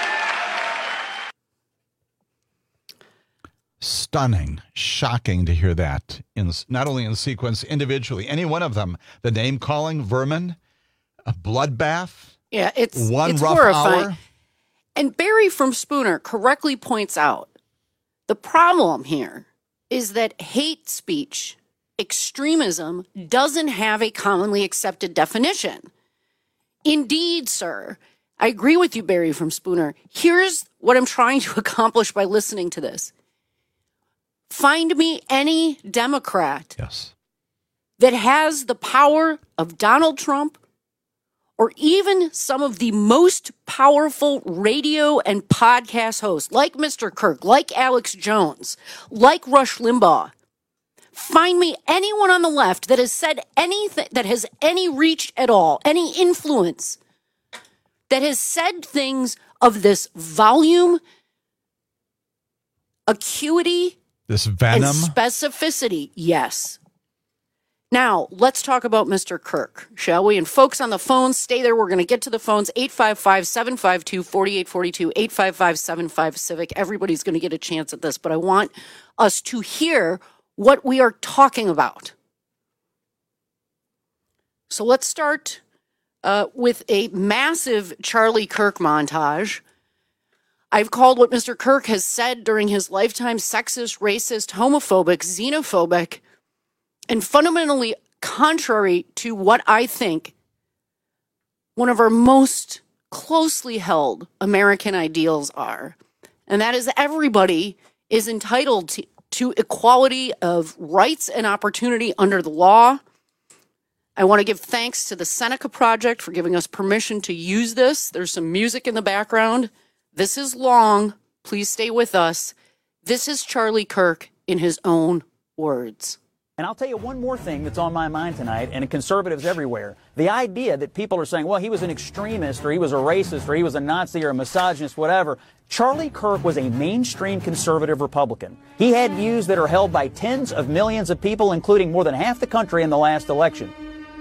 Stunning, shocking to hear that, in not only in sequence, individually, any one of them. The name-calling, vermin, a bloodbath, yeah, it's, one it's rough horrifying. hour. And Barry from Spooner correctly points out the problem here is that hate speech, extremism, doesn't have a commonly accepted definition. Indeed, sir, I agree with you, Barry from Spooner. Here's what I'm trying to accomplish by listening to this. Find me any Democrat yes. that has the power of Donald Trump or even some of the most powerful radio and podcast hosts like Mister Kirk, like Alex Jones, like Rush Limbaugh. Find me anyone on the left that has said anything, that has any reach at all, any influence, that has said things of this volume, acuity, this venom, and specificity. Yes. Now, let's talk about Mister Kirk, shall we? And folks on the phones, stay there. We're going to get to the phones. eight five five, seven five two, four eight four two, eight five five, seven five, Civic. Everybody's going to get a chance at this, but I want us to hear what we are talking about. So let's start uh, with a massive Charlie Kirk montage. I've called what Mister Kirk has said during his lifetime sexist, racist, homophobic, xenophobic, and fundamentally contrary to what I think one of our most closely held American ideals are. And that is everybody is entitled to, to equality of rights and opportunity under the law. I want to give thanks to the Seneca Project for giving us permission to use this. There's some music in the background. This is long. Please stay with us. This is Charlie Kirk in his own words. And I'll tell you one more thing that's on my mind tonight, and conservatives everywhere. The idea that people are saying, well, he was an extremist, or he was a racist, or he was a Nazi, or a misogynist, whatever. Charlie Kirk was a mainstream conservative Republican. He had views that are held by tens of millions of people, including more than half the country in the last election.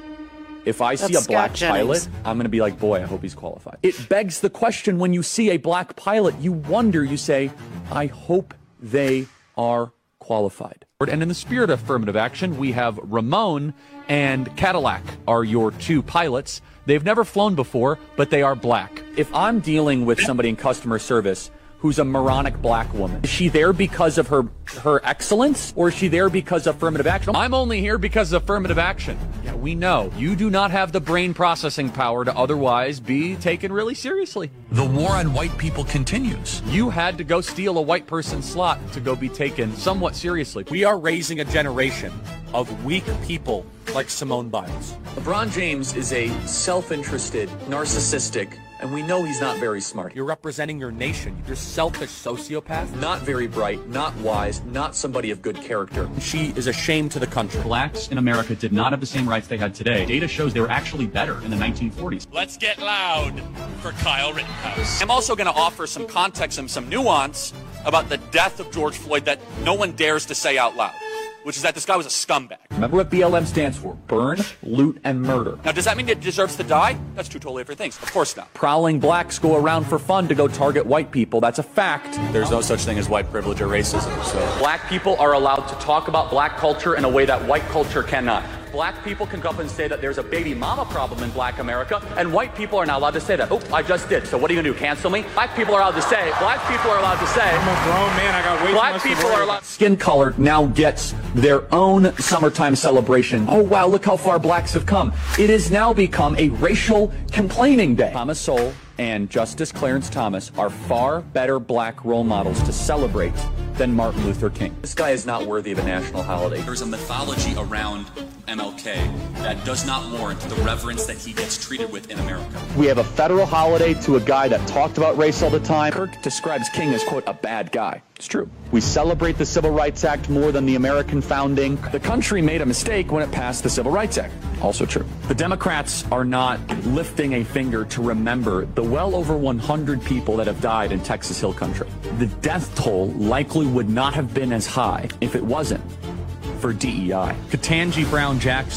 If I see That's a black Scott pilot, Jennings. I'm going to be like, boy, I hope he's qualified. It begs the question, when you see a black pilot, you wonder, you say, I hope they are qualified. And in the spirit of affirmative action, we have Ramon and Cadillac are your two pilots. They've never flown before, but they are black. If I'm dealing with somebody in customer service who's a moronic black woman, is she there because of her her excellence, or is she there because of affirmative action? I'm only here because of affirmative action. Yeah, we know. You do not have the brain processing power to otherwise be taken really seriously. The war on white people continues. You had to go steal a white person's slot to go be taken somewhat seriously. We are raising a generation of weak people like Simone Biles. LeBron James is a self-interested, narcissistic, and we know he's not very smart. You're representing your nation. You're selfish sociopath. Not very bright, not wise, not somebody of good character. She is a shame to the country. Blacks in America did not have the same rights they had today. Data shows they were actually better in the nineteen forties. Let's get loud for Kyle Rittenhouse. I'm also going to offer some context and some nuance about the death of George Floyd that no one dares to say out loud, which is that this guy was a scumbag. Remember what B L M stands for? Burn, loot, and murder. Now, does that mean it deserves to die? That's two totally different things. Of course not. Prowling blacks go around for fun to go target white people. That's a fact. There's no such thing as white privilege or racism. So Black people are allowed to talk about black culture in a way that white culture cannot. Black people can come up and say that there's a baby mama problem in black America, and white people are not allowed to say that. Oh, I just did. So what are you going to do, cancel me? Black people are allowed to say, black people are allowed to say. I'm a grown man, I got way Black too much people to worry are allowed. Skin color now gets their own summertime celebration. Oh, wow, look how far blacks have come. It has now become a racial complaining day. Thomas Sowell and Justice Clarence Thomas are far better black role models to celebrate than Martin Luther King. This guy is not worthy of a national holiday. There's a mythology around M L K that does not warrant the reverence that he gets treated with in America. We have a federal holiday to a guy that talked about race all the time. Kirk describes King as, quote, a bad guy. It's true. We celebrate the Civil Rights Act more than the American founding. The country made a mistake when it passed the Civil Rights Act. Also true. The Democrats are not lifting a finger to remember the well over one hundred people that have died in Texas Hill Country. The death toll likely would not have been as high if it wasn't for D E I. Ketanji Brown Jackson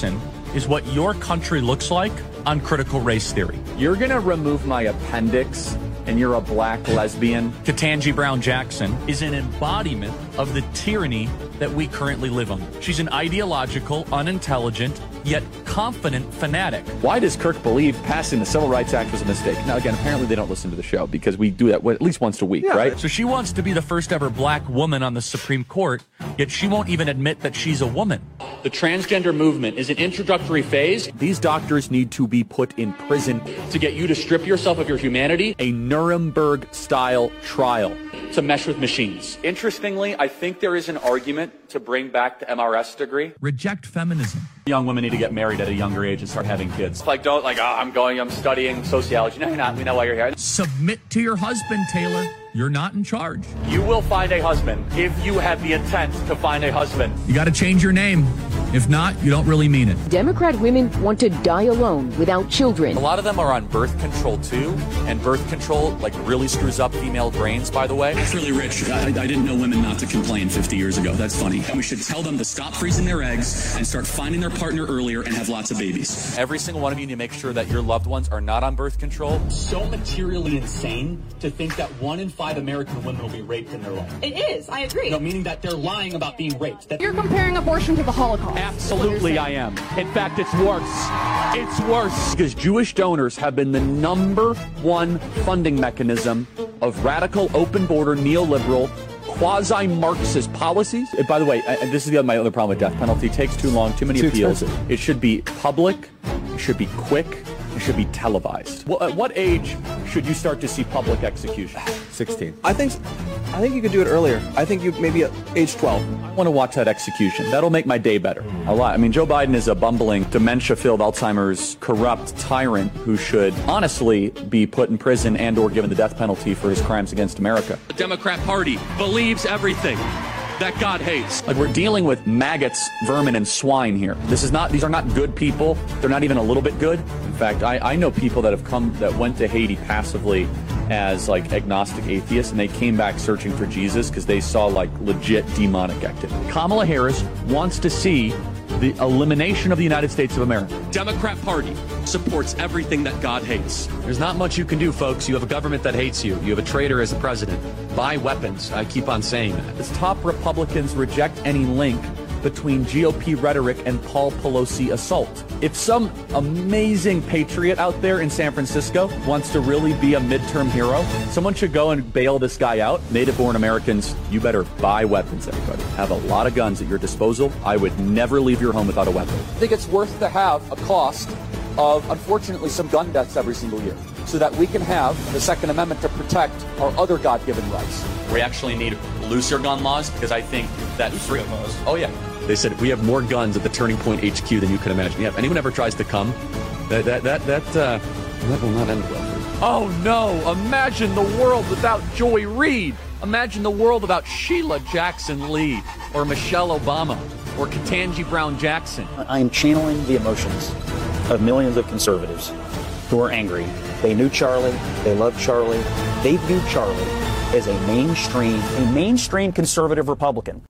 is what your country looks like on critical race theory. You're going to remove my appendix and you're a black lesbian. Ketanji Brown Jackson is an embodiment of the tyranny that we currently live under. She's an ideological, unintelligent, yet confident fanatic. Why does Kirk believe passing the Civil Rights Act was a mistake? Now, again, apparently they don't listen to the show because we do that at least once a week, Yeah, right? So she wants to be the first ever black woman on the Supreme Court, yet she won't even admit that she's a woman. The transgender movement is an introductory phase. These doctors need to be put in prison To get you to strip yourself of your humanity, a Nuremberg-style trial. to mesh with machines. Interestingly, I think there is an argument to bring back the M R S degree. Reject feminism. Young women need to get married at a younger age and start having kids. Like, don't, like, oh, I'm going, I'm studying sociology. No, you're not. We know why you're here. Submit to your husband, Taylor. You're not in charge. You will find a husband if you have the intent to find a husband. You got to change your name. If not, you don't really mean it. Democrat women want to die alone without children. A lot of them are on birth control too, and birth control like really screws up female brains, by the way. That's really rich. I, I didn't know women not to complain fifty years ago. That's funny. We should tell them to stop freezing their eggs and start finding their partner earlier and have lots of babies. Every single one of you need to make sure that your loved ones are not on birth control. So materially insane to think that one in five American women will be raped in their life. It is. I agree. No, meaning that they're lying about being raped. That You're comparing abortion to the Holocaust. Absolutely, I am. In fact, it's worse. It's worse. Because Jewish donors have been the number one funding mechanism of radical, open border, neoliberal, quasi-Marxist policies. And by the way, and this is the other, my other problem with death penalty. It takes too long, too many Too appeals. expensive. It should be public. It should be quick. It should be televised. Well, at what age should you start to see public execution? sixteen. I think I think you could do it earlier. I think you maybe at age twelve. I want to watch that execution. That'll make my day better. A lot. I mean, Joe Biden is a bumbling, dementia-filled, Alzheimer's, corrupt tyrant who should honestly be put in prison and or given the death penalty for his crimes against America. The Democrat Party believes everything that God hates. Like, we're dealing with maggots, vermin, and swine here. This is not, these are not good people. They're not even a little bit good. In fact, I, I know people that have come, that went to Haiti passively as like agnostic atheists, and they came back searching for Jesus because they saw like legit demonic activity. Kamala Harris wants to see the elimination of the United States of America. Democrat Party supports everything that God hates. There's not much you can do, folks. You have a government that hates you. You have a traitor as the president. Buy weapons. I keep on saying that. As top Republicans reject any link between G O P rhetoric and Paul Pelosi assault. If some amazing patriot out there in San Francisco wants to really be a midterm hero, someone should go and bail this guy out. Native-born Americans, you better buy weapons, everybody. Have a lot of guns at your disposal. I would never leave your home without a weapon. I think it's worth to have a cost of, unfortunately, some gun deaths every single year, so that we can have the Second Amendment to protect our other God-given rights. We actually need looser gun laws because I think that free laws. Oh, yeah. They said we have more guns at the Turning Point H Q than you can imagine. Yeah, if anyone ever tries to come, that that that that, uh, that will not end well. Oh, no. Imagine the world without Joy Reid. Imagine the world without Sheila Jackson Lee or Michelle Obama or Ketanji Brown Jackson. I am channeling the emotions of millions of conservatives who are angry. They knew Charlie. They loved Charlie. They viewed Charlie as a mainstream, a mainstream conservative Republican.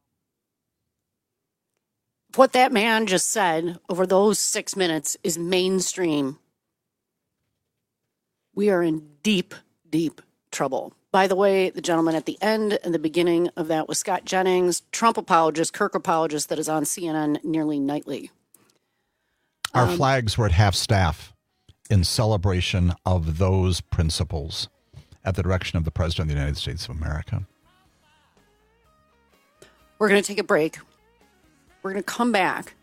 What that man just said over those six minutes is mainstream. We are in deep, deep trouble. By the way, the gentleman at the end and the beginning of that was Scott Jennings, Trump apologist, Kirk apologist, that is on C N N nearly nightly. Our Um, flags were at half staff in celebration of those principles at the direction of the President of the United States of America. We're going to take a break. We're going to come back.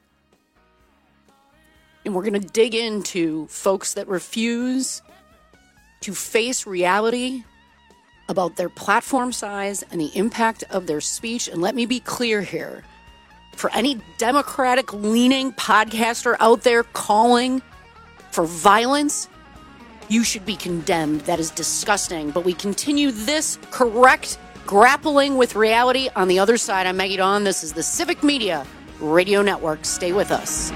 And we're going to dig into folks that refuse to face reality about their platform size and the impact of their speech. And let me be clear here. For any Democratic-leaning podcaster out there calling for violence, you should be condemned. That is disgusting. But we continue this correct grappling with reality on the other side. I'm Maggie Dawn. This is the Civic Media Radio Network. Stay with us.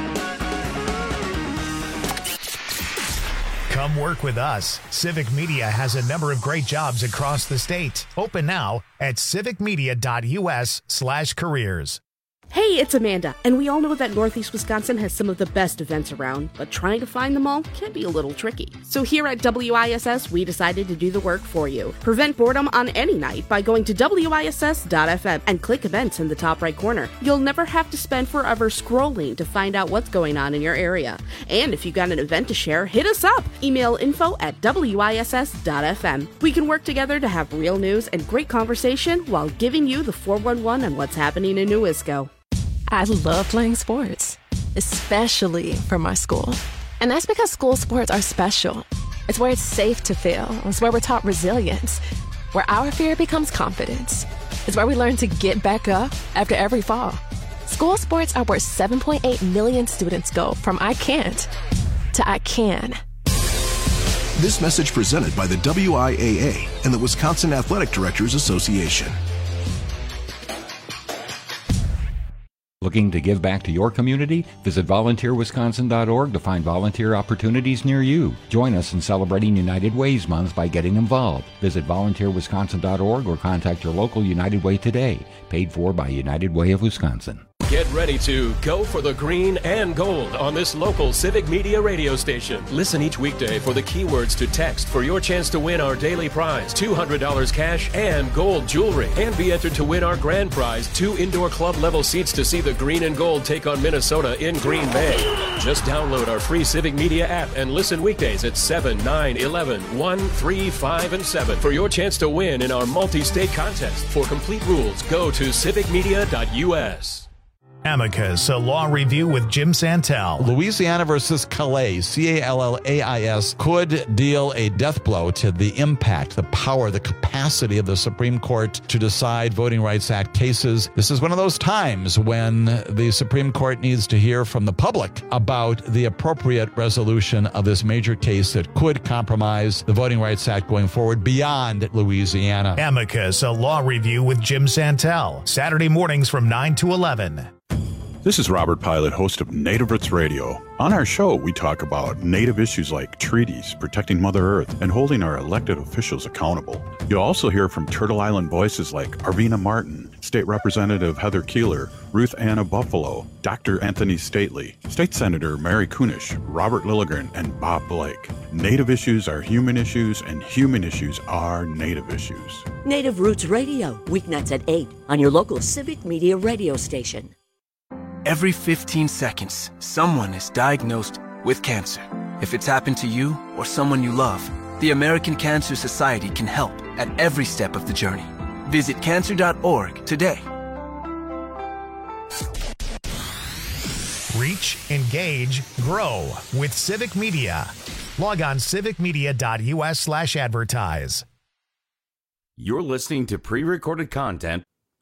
Come work with us. Civic Media has a number of great jobs across the state. Open now at civicmedia.us slash careers. Hey, it's Amanda, and we all know that Northeast Wisconsin has some of the best events around, but trying to find them all can be a little tricky. So here at W I S S, we decided to do the work for you. Prevent boredom on any night by going to W I S S dot F M and click events in the top right corner. You'll never have to spend forever scrolling to find out what's going on in your area. And if you got an event to share, hit us up. Email info at W I S S dot F M. We can work together to have real news and great conversation while giving you the four one one on what's happening in Newisco. I love playing sports, especially for my school. And that's because school sports are special. It's where it's safe to fail. It's where we're taught resilience, where our fear becomes confidence. It's where we learn to get back up after every fall. School sports are where seven point eight million students go from I can't to I can. This message presented by the W I A A and the Wisconsin Athletic Directors Association. Looking to give back to your community? Visit volunteer wisconsin dot org to find volunteer opportunities near you. Join us in celebrating United Ways Month by getting involved. Visit volunteer wisconsin dot org or contact your local United Way today. Paid for by United Way of Wisconsin. Get ready to go for the green and gold on this local Civic Media radio station. Listen each weekday for the keywords to text for your chance to win our daily prize, two hundred dollars cash and gold jewelry. And be entered to win our grand prize, two indoor club level seats to see the green and gold take on Minnesota in Green Bay. Just download our free Civic Media app and listen weekdays at seven, nine, eleven, one, three, five, and seven for your chance to win in our multi-state contest. For complete rules, go to civic media dot U S. Amicus, a law review with Jim Santel. Louisiana versus Calais, C A L L A I S, could deal a death blow to the impact, the power, the capacity of the Supreme Court to decide Voting Rights Act cases. This is one of those times when the Supreme Court needs to hear from the public about the appropriate resolution of this major case that could compromise the Voting Rights Act going forward beyond Louisiana. Amicus, a law review with Jim Santel. Saturday mornings from nine to eleven. This is Robert Pilot, host of Native Roots Radio. On our show, we talk about Native issues like treaties, protecting Mother Earth, and holding our elected officials accountable. You'll also hear from Turtle Island voices like Arvina Martin, State Representative Heather Keeler, Ruth Anna Buffalo, Doctor Anthony Stately, State Senator Mary Kunish, Robert Lilligren, and Bob Blake. Native issues are human issues, and human issues are Native issues. Native Roots Radio, weeknights at eight on your local Civic Media radio station. Every fifteen seconds, someone is diagnosed with cancer. If it's happened to you or someone you love, the American Cancer Society can help at every step of the journey. Visit cancer dot org today. Reach, engage, grow with Civic Media. Log on civic media dot U S slash advertise. You're listening to pre-recorded content.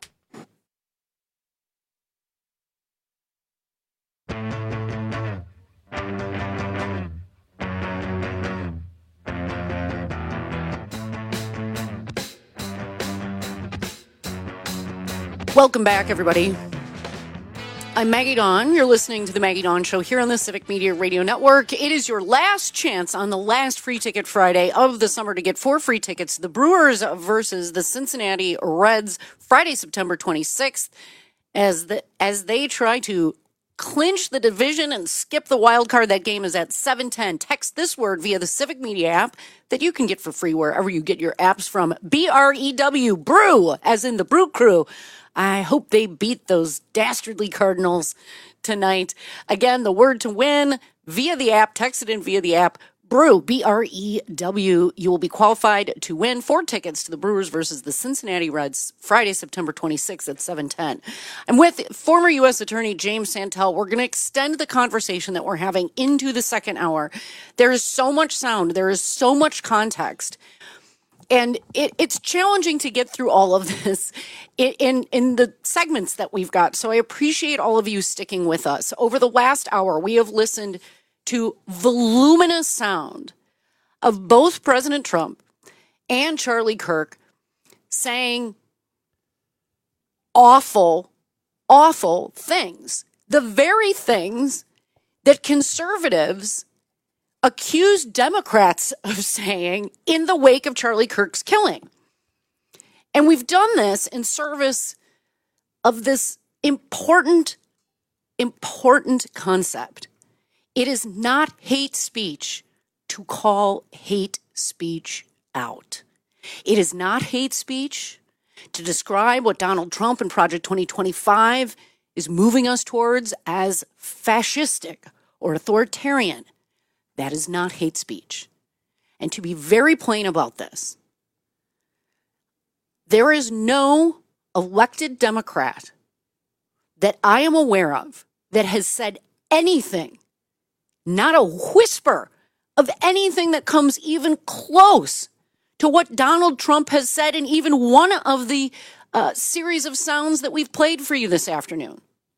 Welcome back, everybody. I'm Maggie Dawn. You're listening to the Maggie Dawn Show here on the Civic Media Radio Network. It is your last chance on the last Free Ticket Friday of the summer to get four free tickets to the Brewers versus the Cincinnati Reds, Friday, September twenty-sixth, as the as they try to clinch the division and skip the wild card. That game is at seven ten. Text this word via the Civic Media app that you can get for free wherever you get your apps from. B R E W, Brew, as in the Brew Crew. I hope they beat those dastardly Cardinals tonight. Again, the word to win via the app, text it in via the app, Brew, B R E W. You will be qualified to win four tickets to the Brewers versus the Cincinnati Reds, Friday, September twenty-sixth at seven ten. I'm with former U S Attorney James Santel. We're going to extend the conversation that we're having into the second hour. There is so much sound. There is so much context. And it, it's challenging to get through all of this in, in in the segments that we've got. So I appreciate all of you sticking with us. Over the last hour, we have listened to voluminous sound of both President Trump and Charlie Kirk saying awful, awful things. The very things that conservatives accused Democrats of saying in the wake of Charlie Kirk's killing. And we've done this in service of this Important, important concept. It is not hate speech to call hate speech out. It is not hate speech to describe what Donald Trump and Project twenty twenty-five is moving us towards as fascistic or authoritarian. That is not hate speech. And to be very plain about this, there is no elected Democrat that I am aware of that has said anything, not a whisper of anything that comes even close to what Donald Trump has said in even one of the uh, series of sounds that we've played for you this afternoon.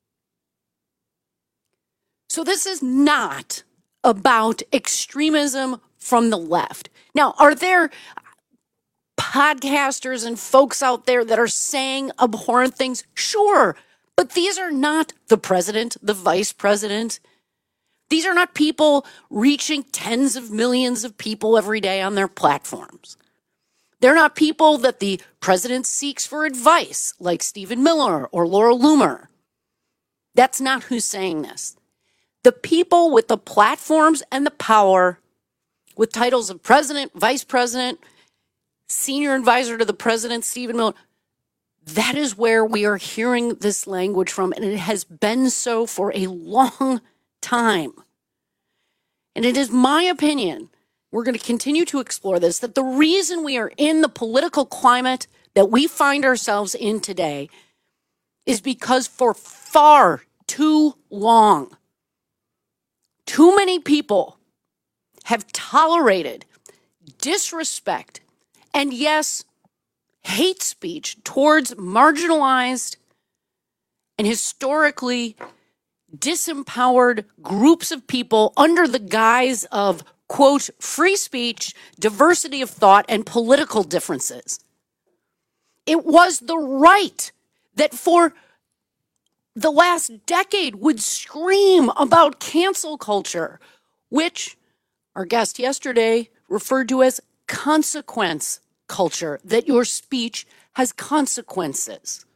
So this is not about extremism from the left. Now, are there podcasters and folks out there that are saying abhorrent things? Sure, but these are not the president, the vice president. These are not people reaching tens of millions of people every day on their platforms. They're not people that the president seeks for advice, like Stephen Miller or Laura Loomer. That's not who's saying this. The people with the platforms and the power, with titles of president, vice president, senior advisor to the president, Stephen Miller, that is where we are hearing this language from, and it has been so for a long time. And it is my opinion, we're going to continue to explore this, that the reason we are in the political climate that we find ourselves in today is because for far too long, too many people have tolerated disrespect and, yes, hate speech towards marginalized and historically disempowered groups of people under the guise of, quote, free speech, diversity of thought, and political differences. It was the right that for the last decade would scream about cancel culture, which our guest yesterday referred to as consequence culture, that your speech has consequences.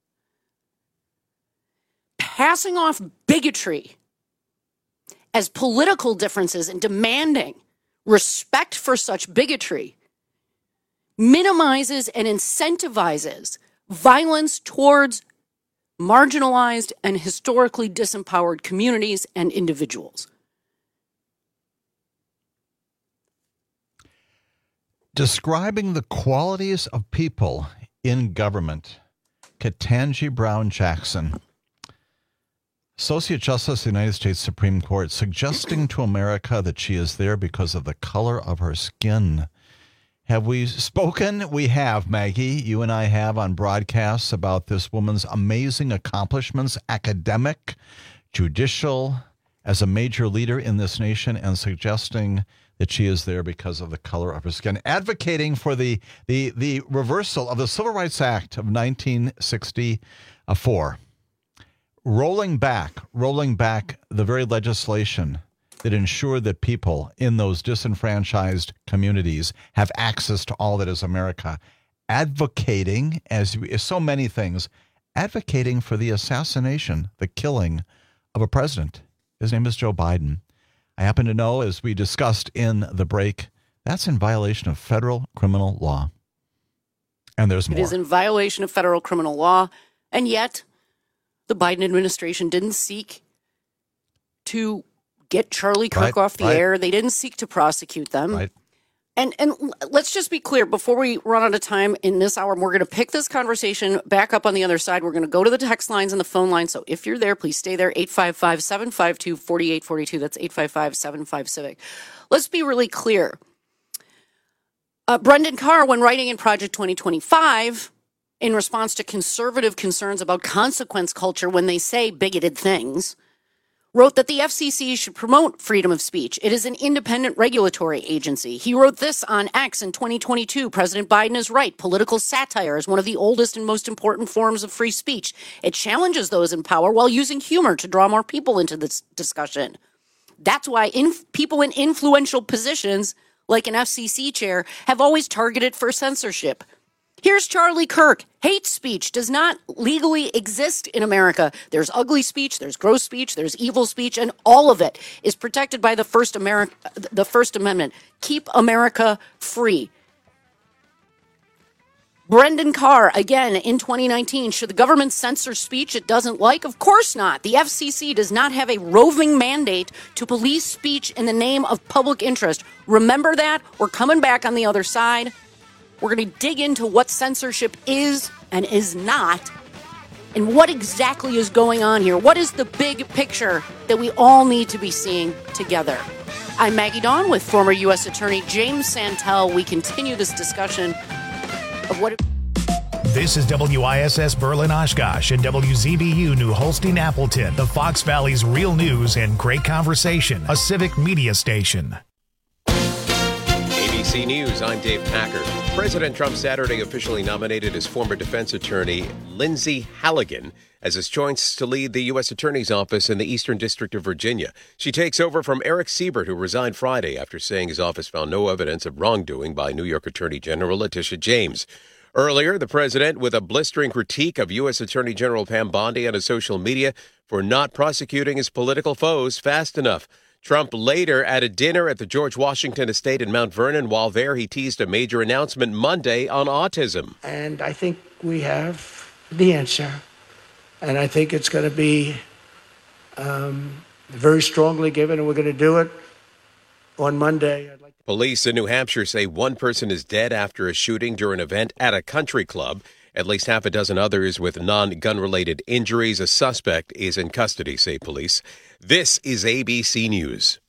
Passing off bigotry as political differences and demanding respect for such bigotry minimizes and incentivizes violence towards marginalized and historically disempowered communities and individuals. Describing the qualities of people in government, Ketanji Brown Jackson, Associate Justice of the United States Supreme Court, suggesting to America that she is there because of the color of her skin. Have we spoken? We have, Maggie. You and I have on broadcasts about this woman's amazing accomplishments, academic, judicial, as a major leader in this nation, and suggesting that she is there because of the color of her skin, advocating for the the the reversal of the Civil Rights Act of nineteen sixty-four, rolling back, rolling back the very legislation that ensured that people in those disenfranchised communities have access to all that is America, advocating, as so many things, advocating for the assassination, the killing of a president. His name is Joe Biden. I happen to know, as we discussed in the break, that's in violation of federal criminal law. And there's more. It is in violation of federal criminal law, and yet the Biden administration didn't seek to get Charlie Kirk right, off the right. air. They didn't seek to prosecute them. Right. And and let's just be clear, before we run out of time in this hour, we're going to pick this conversation back up on the other side. We're going to go to the text lines and the phone line. So if you're there, please stay there. eight five five, seven five two, four eight four two. That's eight five five, seven five, civic. Let's be really clear. Uh, Brendan Carr, when writing in Project twenty twenty-five, in response to conservative concerns about consequence culture when they say bigoted things, wrote that the F C C should promote freedom of speech. It is an independent regulatory agency. He wrote this on X in twenty twenty-two. President Biden is right. Political satire is one of the oldest and most important forms of free speech. It challenges those in power while using humor to draw more people into this discussion. That's why inf- people in influential positions, like an F C C chair, have always targeted for censorship. Here's Charlie Kirk. Hate speech does not legally exist in America. There's ugly speech, there's gross speech, there's evil speech, and all of it is protected by the First Ameri- the First Amendment. Keep America free. Brendan Carr, again, in twenty nineteen, should the government censor speech it doesn't like? Of course not. The F C C does not have a roving mandate to police speech in the name of public interest. Remember that. We're coming back on the other side. We're going to dig into what censorship is and is not, and what exactly is going on here. What is the big picture that we all need to be seeing together? I'm Maggie Dawn with former U S Attorney James Santel. We continue this discussion of what... This is W I S S Berlin Oshkosh and W Z B U New Holstein Appleton, the Fox Valley's real news and great conversation, a civic media station. A B C News, I'm Dave Packer. President Trump Saturday officially nominated his former defense attorney, Lindsay Halligan, as his choice to lead the U S Attorney's Office in the Eastern District of Virginia. She takes over from Eric Siebert, who resigned Friday after saying his office found no evidence of wrongdoing by New York Attorney General Letitia James. Earlier, the president with a blistering critique of U S Attorney General Pam Bondi on his social media for not prosecuting his political foes fast enough. Trump later at a dinner at the George Washington Estate in Mount Vernon. While there, he teased a major announcement Monday on autism. And I think we have the answer. And I think it's going to be um, very strongly given, and we're going to do it on Monday. I'd like to- Police in New Hampshire say one person is dead after a shooting during an event at a country club. At least half a dozen others with non-gun-related injuries. A suspect is in custody, say police. This is A B C News.